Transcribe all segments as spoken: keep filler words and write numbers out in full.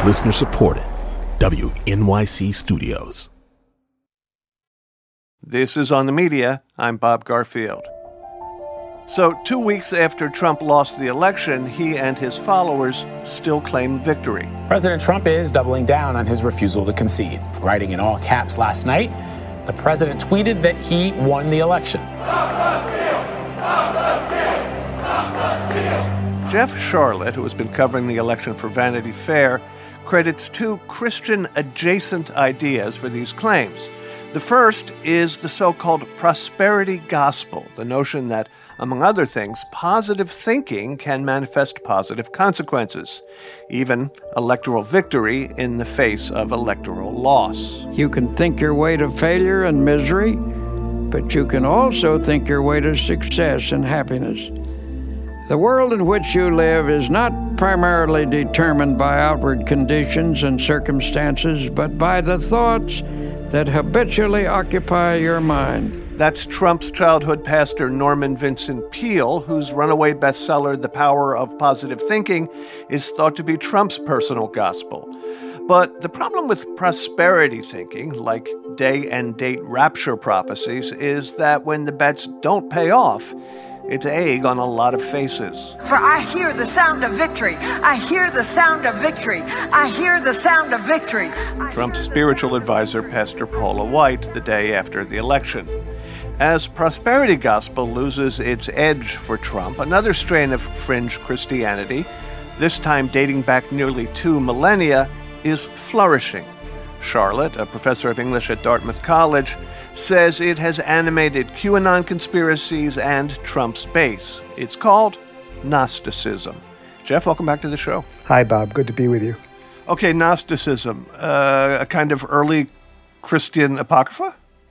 Listener supported. W N Y C Studios. This is On the Media. I'm Bob Garfield. So, two weeks after Trump lost the election, he and his followers still claim victory. President Trump is doubling down on his refusal to concede. Writing in all caps last night, the president tweeted that he won the election. Stop the steal! Stop the steal! Stop the steal! Jeff Sharlet, who has been covering the election for Vanity Fair, credits two Christian-adjacent ideas for these claims. The first is the so-called prosperity gospel, the notion that, among other things, positive thinking can manifest positive consequences, even electoral victory in the face of electoral loss. You can think your way to failure and misery, but you can also think your way to success and happiness. The world in which you live is not primarily determined by outward conditions and circumstances, but by the thoughts that habitually occupy your mind. That's Trump's childhood pastor Norman Vincent Peale, whose runaway bestseller, The Power of Positive Thinking, is thought to be Trump's personal gospel. But the problem with prosperity thinking, like day and date rapture prophecies, is that when the bets don't pay off, it's egg on a lot of faces. For I hear the sound of victory. I hear the sound of victory. I hear the sound of victory. Trump's spiritual advisor, Pastor Paula White, the day after the election. As prosperity gospel loses its edge for Trump, another strain of fringe Christianity, this time dating back nearly two millennia, is flourishing. Sharlet, a professor of English at Dartmouth College, says it has animated QAnon conspiracies and Trump's base. It's called Gnosticism. Jeff, welcome back to the show. Hi, Bob. Good to be with you. Okay, Gnosticism, uh, a kind of early Christian apocrypha?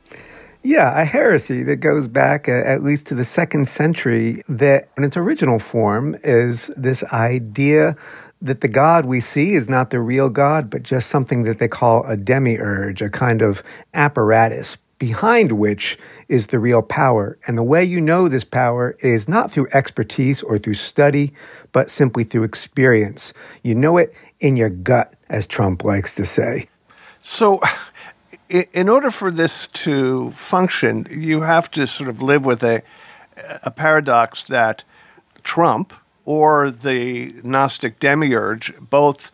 Yeah, a heresy that goes back uh, at least to the second century that in its original form is this idea that the God we see is not the real God, but just something that they call a demiurge, a kind of apparatus behind which is the real power. And the way you know this power is not through expertise or through study, but simply through experience. You know it in your gut, as Trump likes to say. So in order for this to function, you have to sort of live with a, a paradox that Trump or the Gnostic demiurge both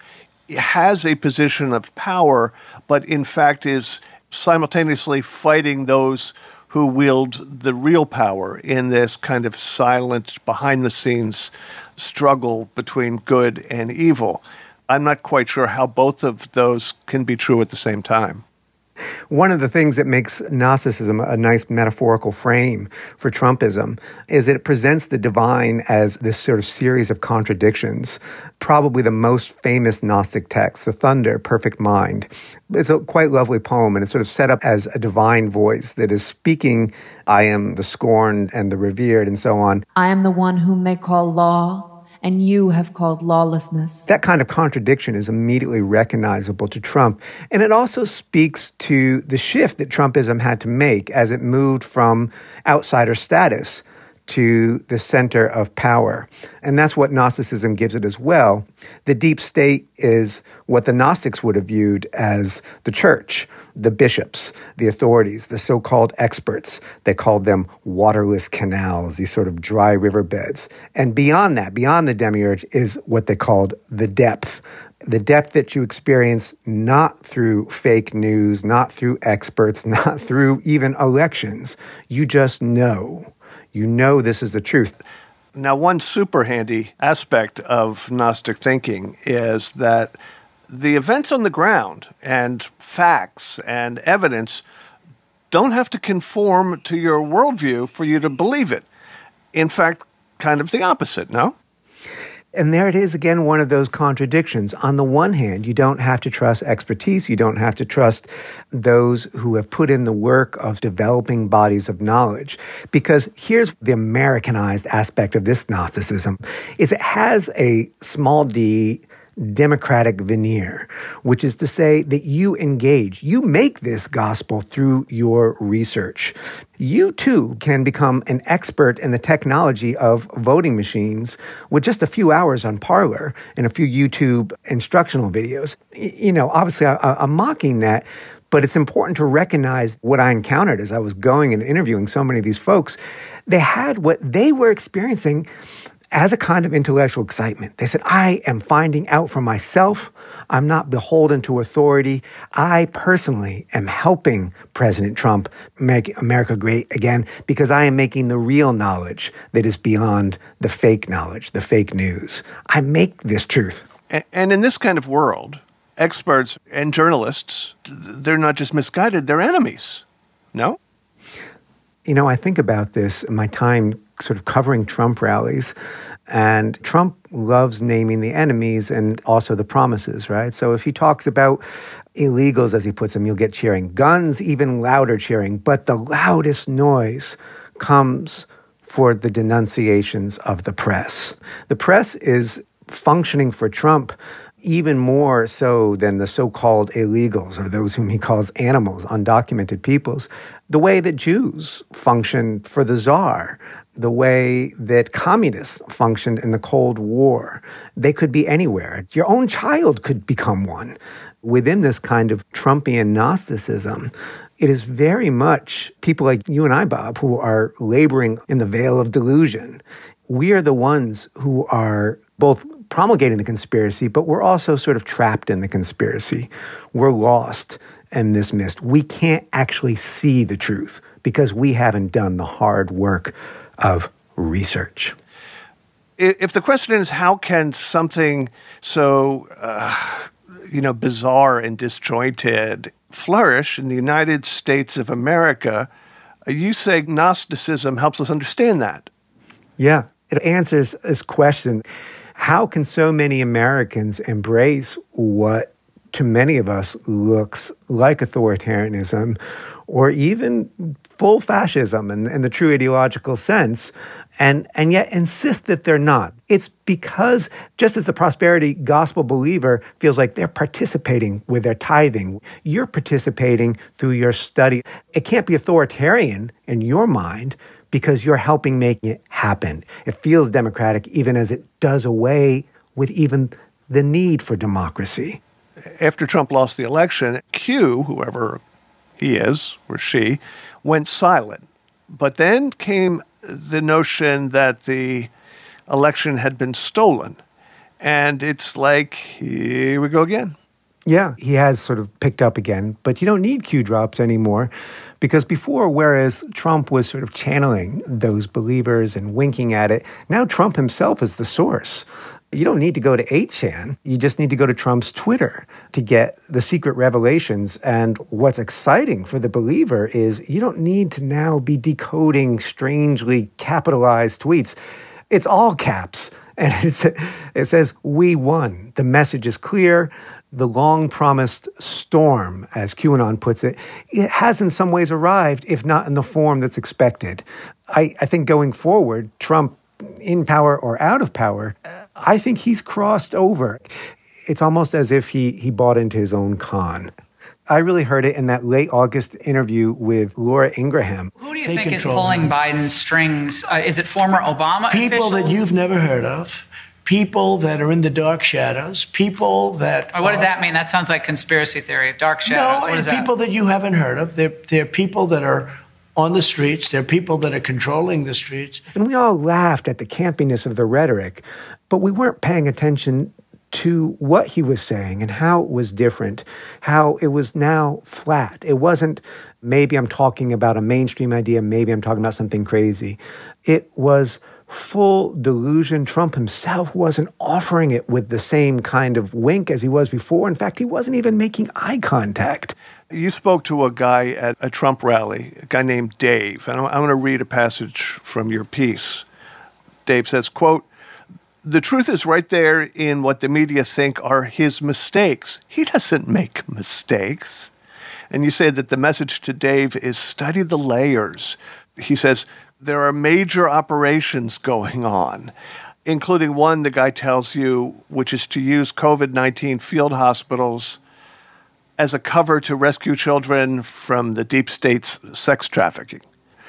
has a position of power, but in fact is simultaneously fighting those who wield the real power in this kind of silent, behind-the-scenes struggle between good and evil. I'm not quite sure how both of those can be true at the same time. One of the things that makes Gnosticism a nice metaphorical frame for Trumpism is that it presents the divine as this sort of series of contradictions. Probably the most famous Gnostic text, The Thunder, Perfect Mind. It's a quite lovely poem, and it's sort of set up as a divine voice that is speaking, I am the scorned and the revered, and so on. I am the one whom they call law, and you have called lawlessness. That kind of contradiction is immediately recognizable to Trump. And it also speaks to the shift that Trumpism had to make as it moved from outsider status to the center of power. And that's what Gnosticism gives it as well. The deep state is what the Gnostics would have viewed as the church, the bishops, the authorities, the so-called experts. They called them waterless canals, these sort of dry riverbeds. And beyond that, beyond the demiurge, is what they called the depth. The depth that you experience not through fake news, not through experts, not through even elections. You just know. You know this is the truth. Now, one super handy aspect of Gnostic thinking is that the events on the ground and facts and evidence don't have to conform to your worldview for you to believe it. In fact, kind of the opposite, no? And there it is again, one of those contradictions. On the one hand, you don't have to trust expertise. You don't have to trust those who have put in the work of developing bodies of knowledge. Because here's the Americanized aspect of this Gnosticism, is it has a small d democratic veneer, which is to say that you engage, you make this gospel through your research. You too can become an expert in the technology of voting machines with just a few hours on Parler and a few YouTube instructional videos. You know, obviously I, I'm mocking that, but it's important to recognize what I encountered as I was going and interviewing so many of these folks. They had what they were experiencing as a kind of intellectual excitement. They said, I am finding out for myself. I'm not beholden to authority. I personally am helping President Trump make America great again because I am making the real knowledge that is beyond the fake knowledge, the fake news. I make this truth. And in this kind of world, experts and journalists, they're not just misguided, they're enemies. No? You know, I think about this in my time sort of covering Trump rallies, and Trump loves naming the enemies and also the promises, right? So if he talks about illegals, as he puts them, you'll get cheering. Guns, even louder cheering. But the loudest noise comes for the denunciations of the press. The press is functioning for Trump even more so than the so-called illegals, or those whom he calls animals, undocumented peoples, the way that Jews functioned for the Tsar, the way that communists functioned in the Cold War. They could be anywhere. Your own child could become one. Within this kind of Trumpian Gnosticism, it is very much people like you and I, Bob, who are laboring in the veil of delusion. We are the ones who are both promulgating the conspiracy, but we're also sort of trapped in the conspiracy. We're lost in this mist. We can't actually see the truth because we haven't done the hard work of research. If the question is how can something so, uh, you know, bizarre and disjointed flourish in the United States of America, you say Gnosticism helps us understand that. Yeah, it answers this question. How can so many Americans embrace what to many of us looks like authoritarianism or even full fascism in, in the true ideological sense, and, and yet insist that they're not? It's because just as the prosperity gospel believer feels like they're participating with their tithing, you're participating through your study. It can't be authoritarian in your mind because you're helping make it happen. It feels democratic even as it does away with even the need for democracy. After Trump lost the election, Q, whoever he is or she, went silent. But then came the notion that the election had been stolen. And it's like, here we go again. Yeah, he has sort of picked up again, but you don't need Q drops anymore because before, whereas Trump was sort of channeling those believers and winking at it, now Trump himself is the source. You don't need to go to eight chan. You just need to go to Trump's Twitter to get the secret revelations. And what's exciting for the believer is you don't need to now be decoding strangely capitalized tweets. It's all caps. And it's, it says, we won. The message is clear. The long-promised storm, as QAnon puts it, it has in some ways arrived, if not in the form that's expected. I, I think going forward, Trump, in power or out of power, I think he's crossed over. It's almost as if he, he bought into his own con. I really heard it in that late August interview with Laura Ingraham. Who do you think is pulling Biden's strings? Uh, is it former Obama People officials? that you've never heard of. People that are in the dark shadows, people that... Oh, what does are, that mean? That sounds like conspiracy theory. Dark shadows, no, what is that? people that you haven't heard of. They're, they're people that are on the streets. They're people that are controlling the streets. And we all laughed at the campiness of the rhetoric, but we weren't paying attention to what he was saying and how it was different, how it was now flat. It wasn't, maybe I'm talking about a mainstream idea, maybe I'm talking about something crazy. It was full delusion. Trump himself wasn't offering it with the same kind of wink as he was before. In fact, he wasn't even making eye contact. You spoke to a guy at a Trump rally, a guy named Dave, and I'm going to read a passage from your piece. Dave says, quote, "The truth is right there in what the media think are his mistakes. He doesn't make mistakes." And you say that the message to Dave is study the layers. He says, there are major operations going on. including one the guy tells you, which is to use COVID nineteen field hospitals as a cover to rescue children from the deep state's sex trafficking.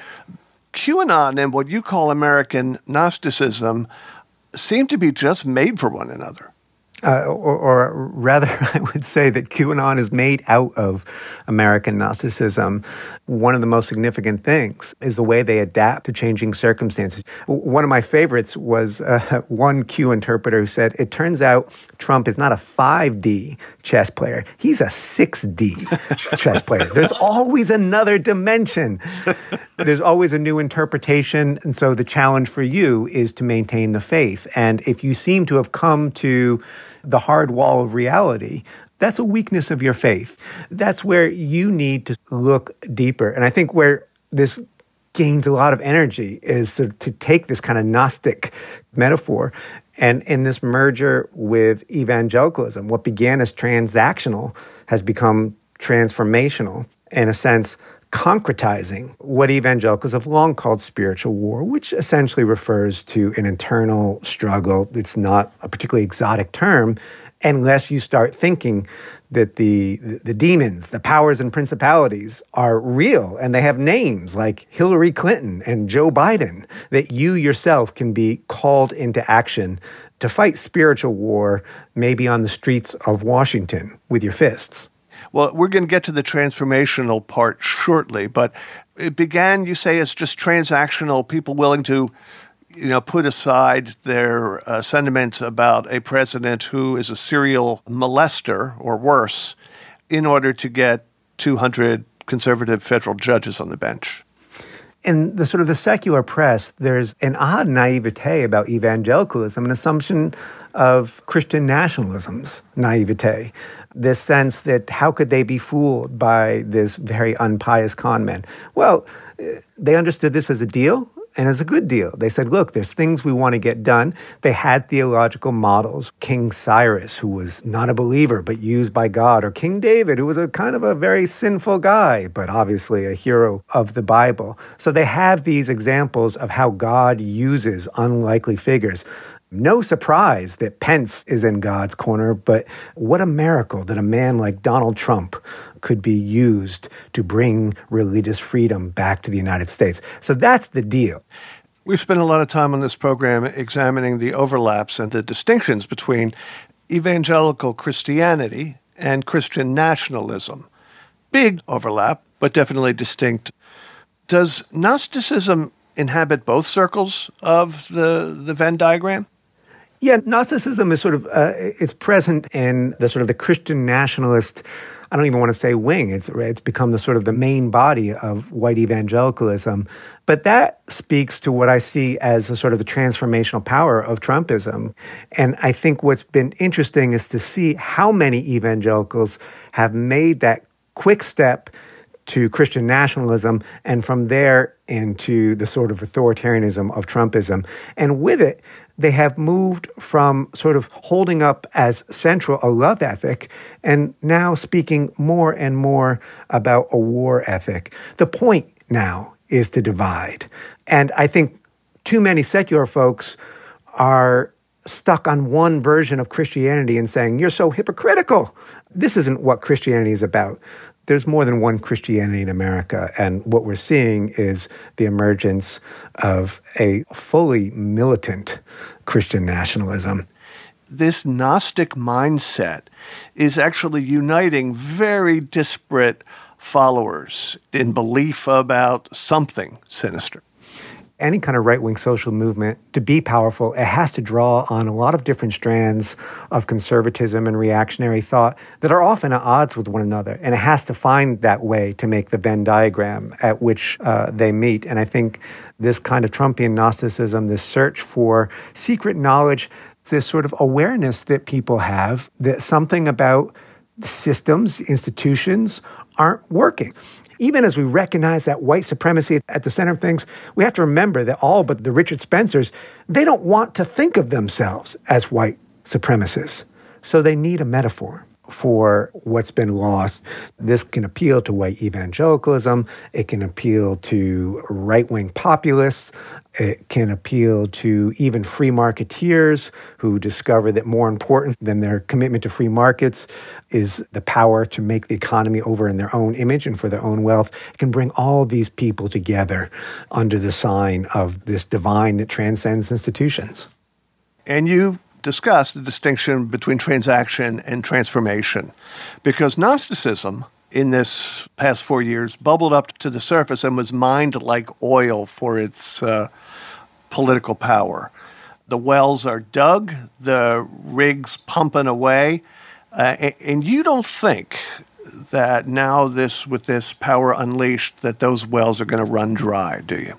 QAnon and what you call American Gnosticism seem to be just made for one another. Uh, or, or rather, I would say that QAnon is made out of American Gnosticism. One of the most significant things is the way they adapt to changing circumstances. One of my favorites was uh, one Q interpreter who said, it turns out Trump is not a five D chess player. He's a six D chess player. There's always another dimension. There's always a new interpretation. And so the challenge for you is to maintain the faith. And if you seem to have come to the hard wall of reality, that's a weakness of your faith. That's where you need to look deeper. And I think where this gains a lot of energy is to, to take this kind of Gnostic metaphor and in this merger with evangelicalism. What began as transactional has become transformational, in a sense, concretizing what evangelicals have long called spiritual war, which essentially refers to an internal struggle. It's not a particularly exotic term unless you start thinking that the, the demons, the powers and principalities are real and they have names like Hillary Clinton and Joe Biden, that you yourself can be called into action to fight spiritual war, maybe on the streets of Washington with your fists. Well, we're going to get to the transformational part shortly, but it began, you say, as just transactional, people willing to, you know, put aside their uh, sentiments about a president who is a serial molester or worse in order to get two hundred conservative federal judges on the bench. In the sort of the secular press, there's an odd naivete about evangelicalism, an assumption of Christian nationalism's naivete. This sense that how could they be fooled by this very unpious con man? Well, they understood this as a deal and as a good deal. They said, look, there's things we want to get done. They had theological models. King Cyrus, who was not a believer but used by God, or King David, who was a kind of a very sinful guy, but obviously a hero of the Bible. So they have these examples of how God uses unlikely figures. No surprise that Pence is in God's corner, but what a miracle that a man like Donald Trump could be used to bring religious freedom back to the United States. So that's the deal. We've spent a lot of time on this program examining the overlaps and the distinctions between evangelical Christianity and Christian nationalism. Big overlap, but definitely distinct. Does Gnosticism inhabit both circles of the, the Venn diagram? Yeah, Gnosticism is sort of, uh, it's present in the sort of the Christian nationalist, I don't even want to say wing, it's it's become the sort of the main body of white evangelicalism. But that speaks to what I see as a sort of the transformational power of Trumpism. And I think what's been interesting is to see how many evangelicals have made that quick step to Christian nationalism, and from there into the sort of authoritarianism of Trumpism. And with it, they have moved from sort of holding up as central a love ethic and now speaking more and more about a war ethic. The point now is to divide. And I think too many secular folks are stuck on one version of Christianity and saying, you're so hypocritical. This isn't what Christianity is about. There's more than one Christianity in America, and what we're seeing is the emergence of a fully militant Christian nationalism. This Gnostic mindset is actually uniting very disparate followers in belief about something sinister. Any kind of right-wing social movement, to be powerful, it has to draw on a lot of different strands of conservatism and reactionary thought that are often at odds with one another. And it has to find that way to make the Venn diagram at which uh, they meet. And I think this kind of Trumpian Gnosticism, this search for secret knowledge, this sort of awareness that people have that something about the systems, institutions aren't working. Even as we recognize that white supremacy at the center of things, we have to remember that all but the Richard Spencers, they don't want to think of themselves as white supremacists. So they need a metaphor for what's been lost. This can appeal to white evangelicalism. It can appeal to right-wing populists. It can appeal to even free marketeers who discover that more important than their commitment to free markets is the power to make the economy over in their own image and for their own wealth. It can bring all these people together under the sign of this divine that transcends institutions. And you discussed the distinction between transaction and transformation, because Gnosticism in this past four years bubbled up to the surface and was mined like oil for its uh, political power. The wells are dug, the rigs pumping away, uh, and, and you don't think that now this with this power unleashed that those wells are going to run dry, do you?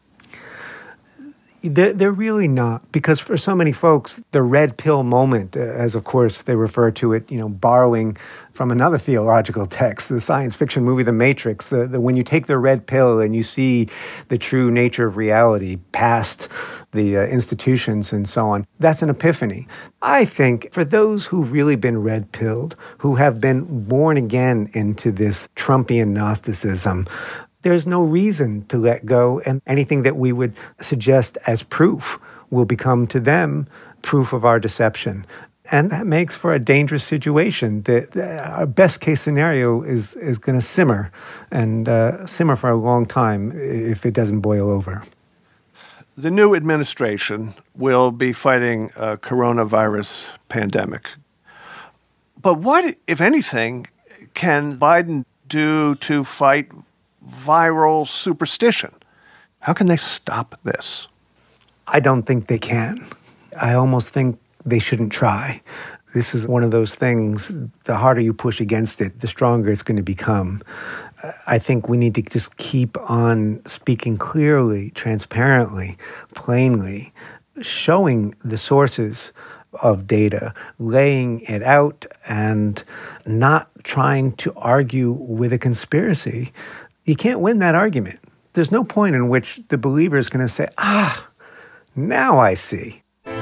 They're, they're really not, because for so many folks, the red pill moment, uh, as of course they refer to it, you know, borrowing from another theological text, the science fiction movie The Matrix, the, the when you take the red pill and you see the true nature of reality past the uh, institutions and so on, that's an epiphany. I think for those who've really been red-pilled, who have been born again into this Trumpian Gnosticism, there's no reason to let go, and anything that we would suggest as proof will become to them proof of our deception. And that makes for a dangerous situation. The, the, our best case scenario is, is going to simmer, and uh, simmer for a long time if it doesn't boil over. The new administration will be fighting a coronavirus pandemic. But what, if anything, can Biden do to fight viral superstition? How can they stop this? I don't think they can. I almost think they shouldn't try. This is one of those things, the harder you push against it, the stronger it's going to become. I think we need to just keep on speaking clearly, transparently, plainly, showing the sources of data, laying it out, and not trying to argue with a conspiracy. You can't win that argument. There's no point in which the believer is going to say, ah, now I see.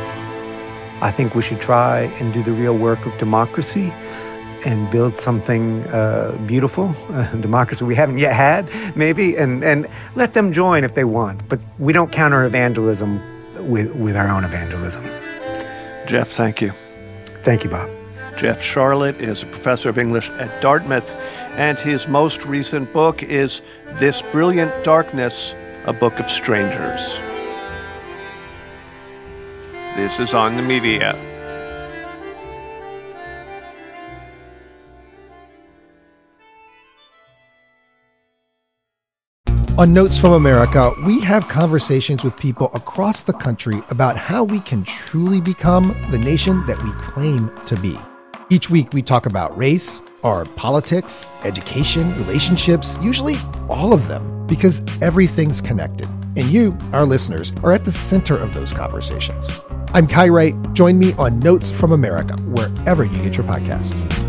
I think we should try and do the real work of democracy and build something uh, beautiful, uh, democracy we haven't yet had, maybe, and, and let them join if they want. But we don't counter evangelism with, with our own evangelism. Jeff, thank you. Thank you, Bob. Jeff Sharlet is a professor of English at Dartmouth, and his most recent book is This Brilliant Darkness, A Book of Strangers. This is On the Media. On Notes from America, we have conversations with people across the country about how we can truly become the nation that we claim to be. Each week, we talk about race, our politics, education, relationships, usually all of them, because everything's connected. And you, our listeners, are at the center of those conversations. I'm Kai Wright. Join me on Notes from America, wherever you get your podcasts.